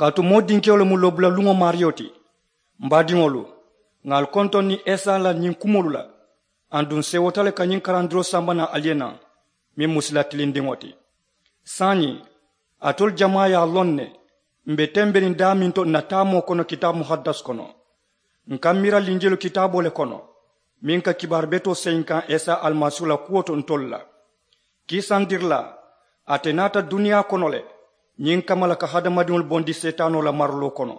Katu modinkewle mu lobula lungo marioti. Mbadiŋolu ngal konton ni esa la ñiŋ kumolu la andun sewotale ka ñiŋ karandiro sambana aliena miŋ musila tilindiŋo ti. Sañi atol jama ya lon ne mbe temberin damin to natamo kono kitabu muhaddas kono. Nka mira linjelu kitabo le kono miŋ ka kibar beto seyinkan esa almasihu la kuwo to ntol la. Kisandir la ate nata duniya kono le ñiŋ kamala ka hadamadiŋolu bondi setano la marlo kono.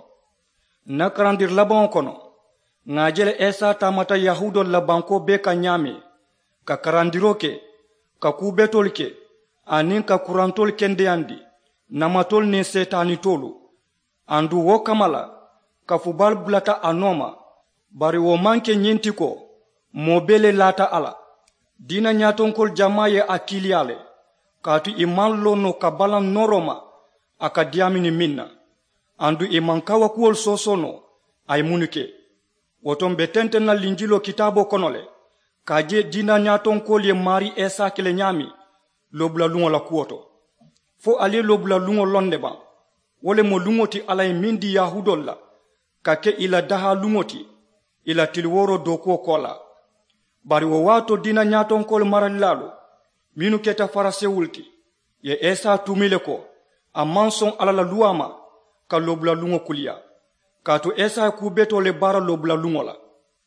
Na karandir labaŋo kono ŋa jele esa tamata yahudol la banko be ka ñaami ka karandiro ke ka kubetol ke aniŋ ka kurantol kendeyandi namatol niŋ setanitolu andu wo kamala ka fubal bulata a nooma bari wo maŋ ke ñiŋ ti ko moo be le laata ala diina ñaatonkol jama ye a kiiliya le kaatu i maŋ lono ka balaŋ noro ma a ka diyaamini miŋ na andu i maŋ kawa kuwol soosono a ye munu ke woton be tenten na linjilo kitabo kono le ka je diina ñaatonkol ye maari esa kele ñaami lobula luŋo la kuwo to fo ali lobula luŋo londe baŋ wo le mo luŋo ti ala ye miŋ di yahudol la ka ke i la daha luŋo ti i la tiliworo dookuwo ko la bari wo waato diina ñaatonkol maralilalu minnu keta farasewul ti ye esa tumi le ko a maŋ soŋ ala la luwa ma ka lobula luŋo kuliya kaatu esa kubeto le baara lobula luŋo la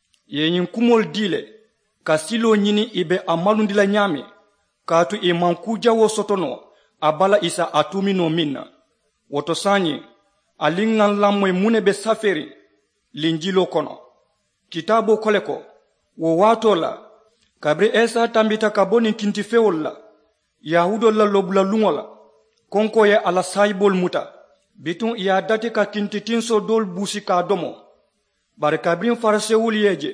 ye ñiŋ kumol di le ka silo ñini i be a malundi la ñaami kaatu i maŋ kujawo sotono a bala isa a tumino miŋ na woto sañi aliŋ ŋaŋ lammoy mune be saferi linjilo kono kitabo kole ko wo waato la kabiri esa tambita ka bo niŋ kintifewol la yahudol la lobula luŋo la konko ye ala sayibol muta bitun i ye dati ka kintitinso dol buusi ka domo bari kabiriŋ farasewul ye je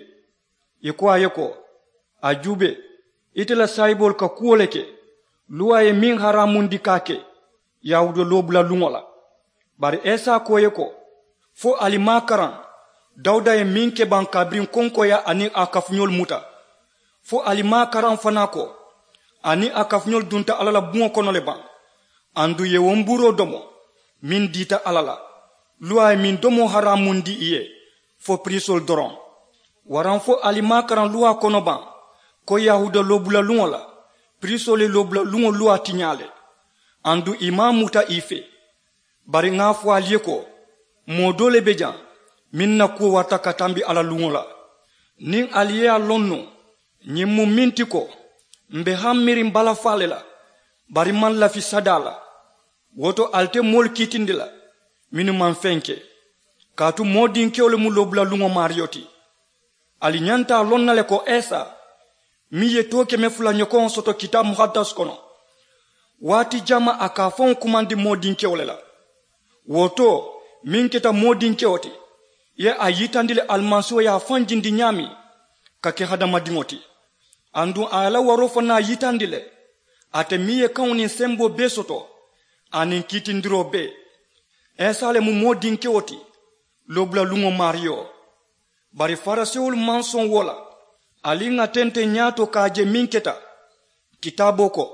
i ko a ye ko a jube ite la sayibol ka kuwo le ke luwa ye miŋ haramundi ka ke yahudo lobula luŋo la bari esa ko ye ko fo ali maa karaŋ dawuda ye miŋ ke baŋ kabiriŋ konkoya aniŋ a kafuñol muta fo ali maa karaŋ fana ko aniŋ a kafuñol dunta ala la buŋo kono le baŋ andu ye womburo domo min dita ala la luwa ye min domo haramundi i ye fo prisol doroŋ waraŋ fo ali maa karaŋ luwa kono baŋ ko yahuda lobula luŋo la prisol ye lobula luŋo luwa tiña le andu i maa muta i fe bari ŋa fo ali ye ko moo do le be jaŋ miŋ na kuwo warta ka tambi ala luŋo la niŋ ali ye a loŋ no ñiŋ mu miŋ ti ko mbe haŋ miriŋ balafaa le la bari maŋ lafi sada la woto alte moolu kiitindi la minnu maŋ feŋ ke kaatu moo dinkewo le mu lobula luŋo maariyo ti ali ñanta loŋ na le ko esa miŋ ye too keme fula ɲokoŋo soto kitabu muhaddas kono waati jama a ka faŋo kumandi moo dinkewo le la woto miŋ keta moo dinkewo ti ye a yitandi le almasiwo ye a faŋ jindi ñaami ka ke hadamadiŋo ti anduŋ a ye la waro fana yitandi le ate miŋ ye kaŋo niŋ sembo bee soto aniŋ kiitindiroo bee esa le mu moo dinkewo ti lobula luŋo maariyo bari farasewolu maŋ soŋ wo la aliŋ ŋa tente ñaato ka je miŋ keta kitabo ko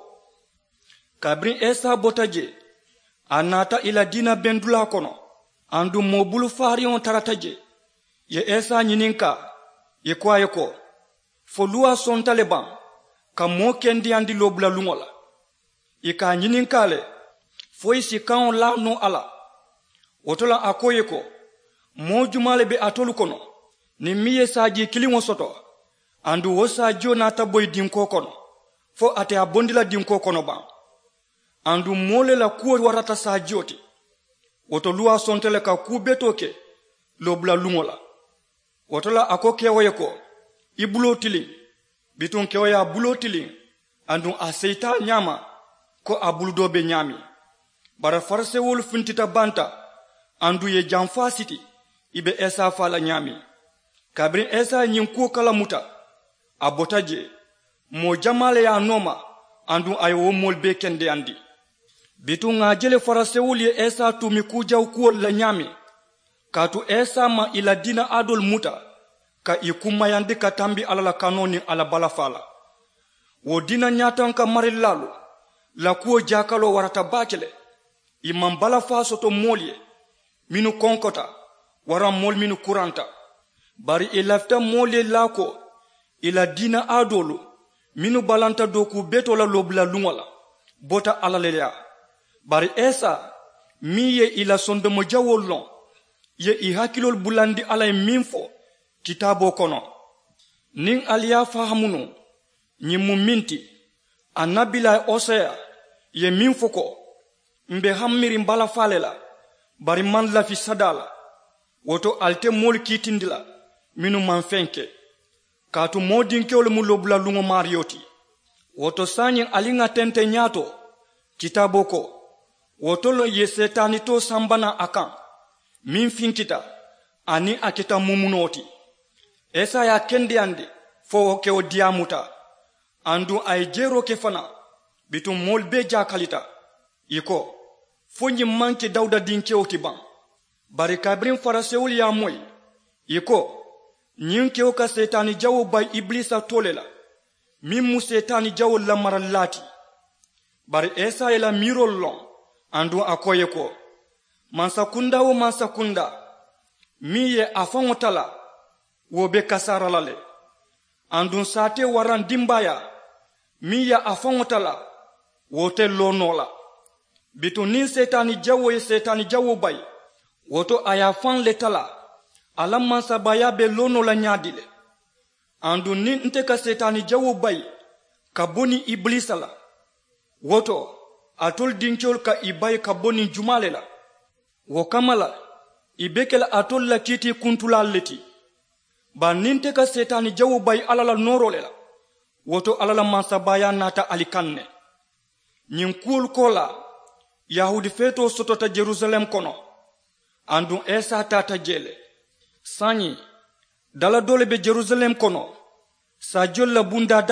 kabiriŋ esa bota je a naata i la diina bendula kono anduŋ moo bulu faariŋo tarata je ye esa ñininka ye ko a ye ko fo luwa sonta le baŋ ka moo kendiyandi lobula luŋo la i ka ñininka le fo i si kaŋo laa no a la woto la a ko ye ko moo juma le be atolu kono niŋ miŋ ye saaji kiliŋo soto andu wo saajio naata boyi dinko kono fo ate a bondi la dinko kono baŋ andu moo le la kuwo warata saajio ti woto luwa sonte le ka kuu beto ke lobula luŋo la woto la a ko kewo ye ko i buloo tiliŋ bituŋ kewo ye a buloo tiliŋ anduŋ a seyita ñaama ko a buludoo be ñaami bara farasewolu funtita banta andu ye janfaa siti i be esa faa la ñaami kabiriŋ esa ye ñiŋ kuwo kala muta a bota je moo jamaa le ye a nooma anduŋ a ye wo moolu bee kendeyandi bituŋ ŋa jele farasewolu ye esa tumi kujaw kuwolu la ñaami kaatu esa ma i la diina aadolu muta ka i kummayandi ka tambi ala la kanoo niŋ ala balafaa la wo diina ñaatanka marilaalu la kuwo jaakalo warata baake le i maŋ balafaa soto moolu ye minu konkota wara mol minu kuranta bari ilafta mole lako ila dina adolo minu balanta doku beto la lobla lungala bota alalelea bari esa miye ila sondomo jawolon ye i hakilol bulandi alay minfo kitabo kono nin aliya fahamunu nyimu minti anabila osea ye minfo ko mbe hammiri mbala falela bari man la fi sadala woto alte mol kitindila minu man fenke katu modinkewol mu lobla lungo marioti woto sanyin alinga tente nyato kitabo ko woto lo ye setani to sambana akan min finkita ani akita mumunoti esa ya kendi ande fo ke o diamuta andu ay jero ke fana bitum mol be jakalita iko fonyi manke dawda dinke otiban bari kabrin farasewul ya moy iko nyinke o ka setani jawo bay iblisa tolela min mu setani jawo la marallati bari esa ela mirol lon andu akoye ko mansakunda wo mansakunda miye afangotala wo be kasaralale andun sate waran dimbaya miye afangotala wote lonola bitu nin setani jawo bay woto aya fan letala alam mansa baya be lonola nyadile andun nin nte ka setani jawo bay ka boni iblisala woto atol dinchol ka ibay ka boni jumalela wo kamala ibekela atol la kiti kuntula leti ba ninte ka setani jawu bay alala norolela woto alala mansabaya nata alikanne nyin kul kola yahudi feto sotota Jerusalem kono andun esa tata jele sanyi dala dole be Jerusalem kono sa jolla bunda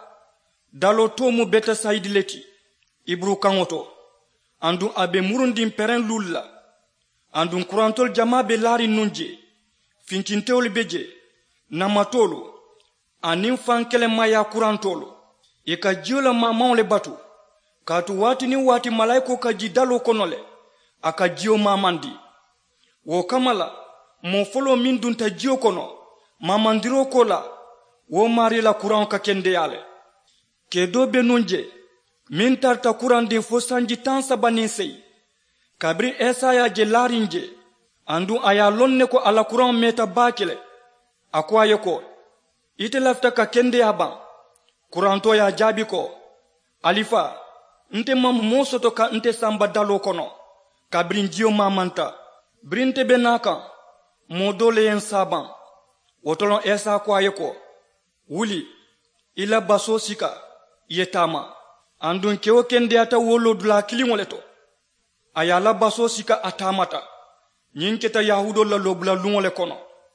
dalo tomu beta saidileti ibru kangoto andun abe murundin peren lulla andun kurantol jama be lari nunje finkintewol beje namatolo anin fankele maya kurantolo eka jiola mamawle batu katu wati ni wati malaiko ka jidalo konole aka jio mamandi wo kamala mo folo min dunta jio kono mamandiro kola wo mari la kuran ka kende yale kedo be nunje min tarta kuran din fo sanji tan sabanin sey kabri esa ya je larinje andu aya lonne ko ala kuran meta bakile akwaye ko ite lafta ka kende aban kuranto ya jabi ko alifa nte mam mosoto ka nte samba dalo kono kabrin jio mamanta brinte benaka modole yen saban wotolon esa kwaye ko wuli ila baso sika yetama andun kewo kende ata wolo dula kilingoleto ayala baso sika atamata nyinketa yahudol la lobula lungole kono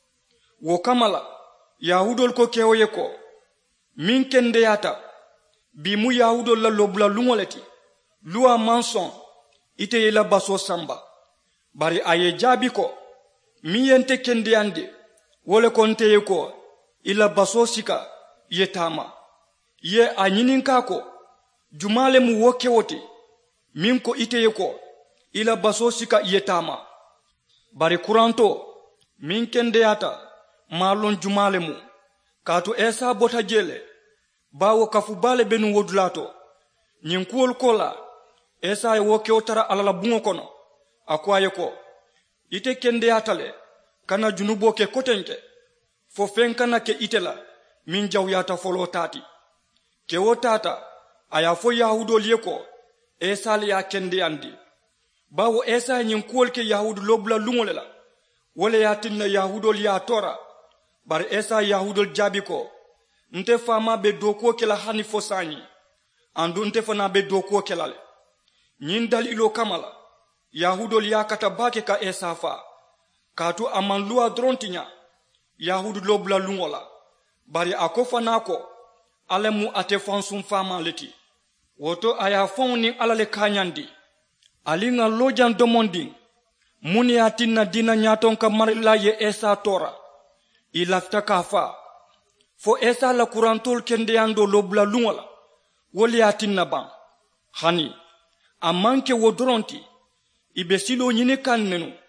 wo kamala yahudol ko kewoye ko min kende yata bi mu yahudol la lobula lungoleti luwa manson ite yela baso samba bari aye jabi ko mi yente kende yande wole konte ko ila baso sika yetama ye anyininka ko jumale mu woke wote min ko ite ko ila baso sika yetama bari kuranto min kende yata malon jumale mu katu esa bota jele bawo kafu bale benu wodulato nyinkuol kola esa e woke otara alala bungo kono akwaye ko ite kende yatale kana junubo ke kotenke fo fenkana ke itela min jawyata folo tati ke wotata aya fo yahudo lieko esa le ya kende andi bawo esa nyinkuol ke yahudo lobla lungolela wole yatinna yahudo liya tora bar esa yahudol jabi ko nte fama be doko kela hani fosani andu nte fana be doko kelale nyin dalilo kamala yahudol yakata bake ka esa fa katu amanlua drontinya yahudu lobla lungola bari akofana ko alemu ate fansum fama leti woto aya fonni alale kanyandi alinga lojan domondi muni atinna dina nyaton ka marila ye esa tora ilafta kafa fo esa la kurantol kende ando lobla lungola woli atinna ban hani amanke wodronti ibe silo nyine kannenu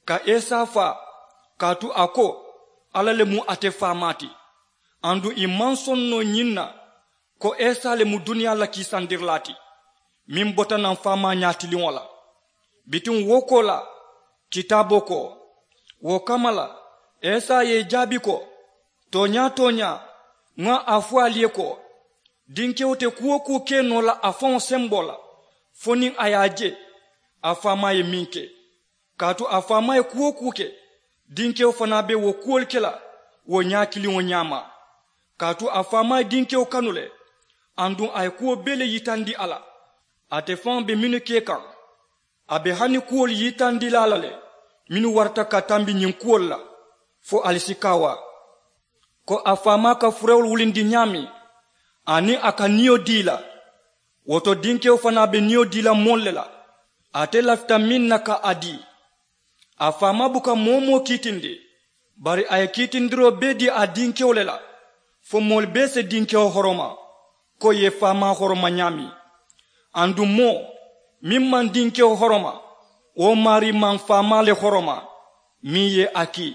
ka esa fa katu ako ala le mu ate famati andu imanson no nyinna ko esa le mu dunya la kisandirlati min botanan fama nyati liwola bitin wokola kitaboko wo kamala esa ye jabi ko tonya nga afwalie ko dinkewote kuoku keno la afon sembola fonin ayaje afama ye minke katu afama ye kuoku ke dinkewo fana be wo kuol kela wo nyakili wo nyama katu afama dinkewo kanule andun ay kuo bele yitandi ala ate fon be minu kekan abe hani kuol yitandi lalale minu warta katambi nyin kuol la fo alisikawa ko afama ka furewul wulindi nyami ani aka niyo dila woto dinkewo fana be niyo dila mollela ate lafta minna ka adi afama buka momo kitindi bari ay kitindiro bedi a dinkewo lela fo mol be se dinkewo horoma ko ye fama horoma nyami andu mo mimman dinkewo horoma o mari man fama le horoma mi ye aki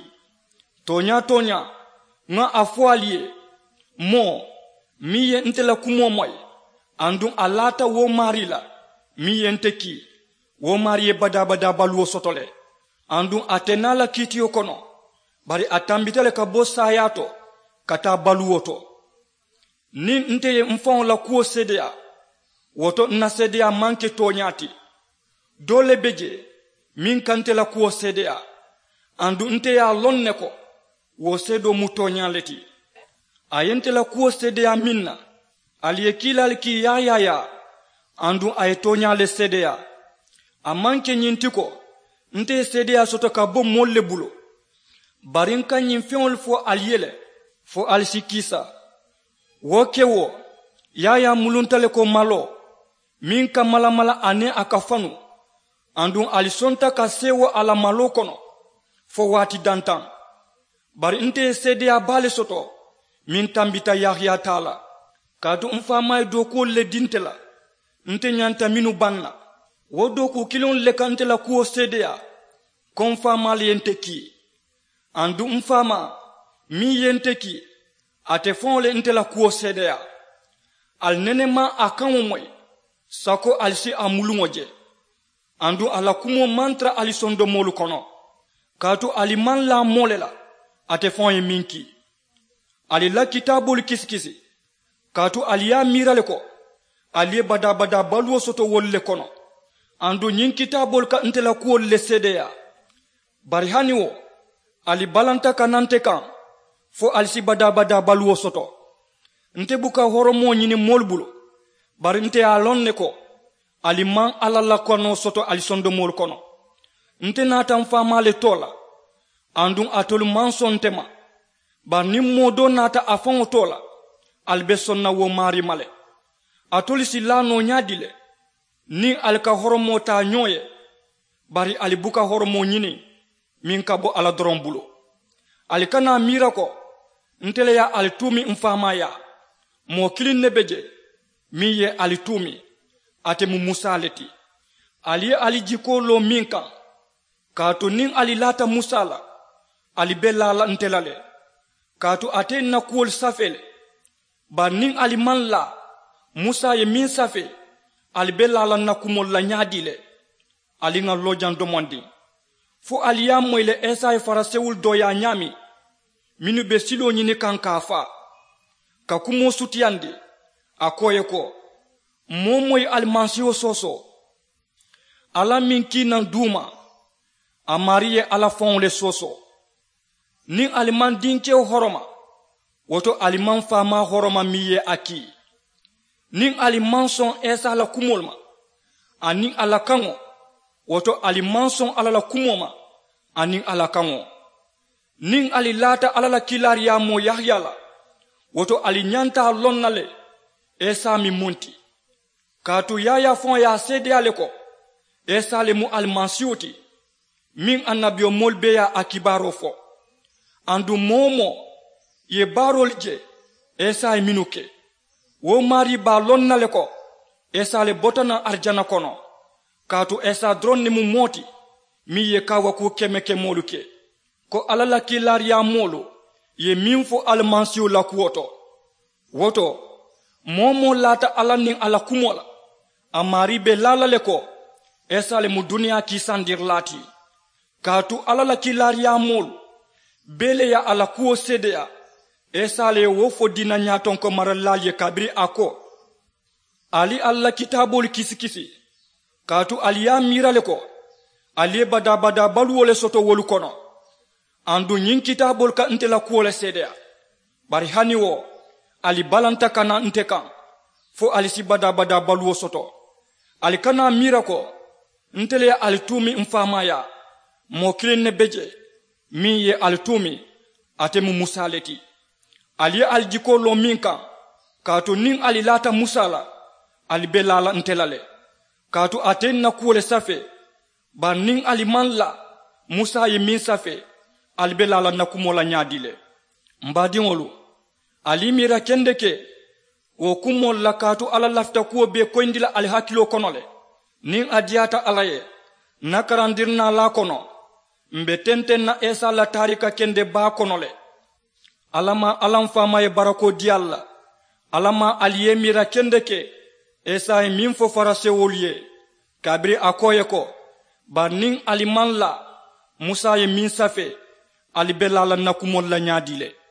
tonya nga afwalie mo mi ye ntela kumo moy andun alata wo mari la mi ye nteki wo mari ye bada baluo sotole andun atenala kitiyo kono bari atambitele ka bossa yato kata baluoto ni nte ye mfon la kuo sedea woto na sedea manke tonyati dole beje min kante la kuo sedea andu nte ya lonne ko wo sedo mutonya leti ayente la kuo sedea minna aliye kilal ki ya andu ayetonya le sedea amanke nyintiko nte sedea soto ka bom molle bulo barinka nyimfiol fo aliyele fo alsikisa wokewo ya muluntale ko malo minka malamala ane akafanu andun alisonta ka sewo ala malo kono fo wati dantan bari nte sedea bale soto min tambita Yahya taala kadu mfama doko le dintela nte nyanta minu banna wodo ku kilon le kantela ku sedea konfama le yenteki andu mfama mi yenteki ate fon le ntela ku sedea al nenema akan moy sako alsi amulungoje andu ala kumo mantra alisondo molu kono katu aliman la molela ate fon minki ali la kitabul kiskisi katu aliya mirale ko ali bada baluo soto wolle kono andu nyin kitabul ka ntela ko le sedea bari haniwo ali balanta kanante kan fo alsi bada baluo soto nte buka horomo nyini molbulo bari nte alonne ko ali man alala kono soto alisondo mol kono nte nata fama le tola andun atol manson tema bar nimmo do nata afon tola albeson na wo mari male atol silano nyadile ni alka horomo ta nyoye bari alibuka horomo nyini min kabo ala drombulo alikana mirako ntele ya alitumi mfama ya mo kilin nebeje mi ye alitumi ate mu musaleti ali jiko lo minka kato nin ali lata musala ali bella ntelale kato ate na kuol safele ba nin ali manla musa ye min safe ali bella na kumol la nyadile ali nga lojan domondi fo ali ya moyle esa e farasewul do ya nyami minu be silo nyini kankafa ka kumo sutiande akoye ko momoy almansio soso ala minki nan duma amariye ala fon le soso ni aliman dinke horoma woto aliman fama horoma miye aki ni aliman son esa la kumolma ani ala kango woto aliman son ala la kumoma ani ala kango ning ali lata ala la kilaria mo Yahya la woto ali nyanta lonnale esa mi munti katu yaya fon ya sede aleko esa le mu almansioti min annabio molbe ya akibaro fo andu momo ye barolje esa minuke wo mari ba lonnale ko esa le botana arjana kono katu esa dronni mu moti mi ye kawaku kemeke molu ke ko ala la kilariya molu ye min fo almansiyo la kuwoto woto momo lata ala nin ala kumola amari be lalale ko esale mu duniya kisandir lati katu ala la kilariya molu bele ya ala kuwo sedeya esale wo fo dina nyaton ko maralal ye kabri ako ali alla kitabol kisi katu aliya mirale ko ali bada baluwole soto wolu kono andu nyin kitabol ka ntela kuwole sedeya bari hani wo ali balanta kana nte kan fo ali si bada baluwo soto ali kana mira ko ntele alitumi mfamaya mo kilin ne beje mi ye alitumi atemu musaleti ali aljiko lo minka katu nin ali lata musala ali belala ntelale katu atenna kuwole safe ba nin ali manla musa ye min safe ali belala nakumola nyadile mbadiŋolu ali mira kendeke wo kumol la katu ala lafta kuwo be koyndila ali hakkilo kono le nin adiyata ala ye nakarandirna la kono mbe tenten na esa la tarika kende ba kono le alama alam fama ye barako diyalla alama aliye mira kendeke esa ye min fo farase wolye kabri akoye ko ba nin aliman la musa ye min safe ali belala nakumol la nyadile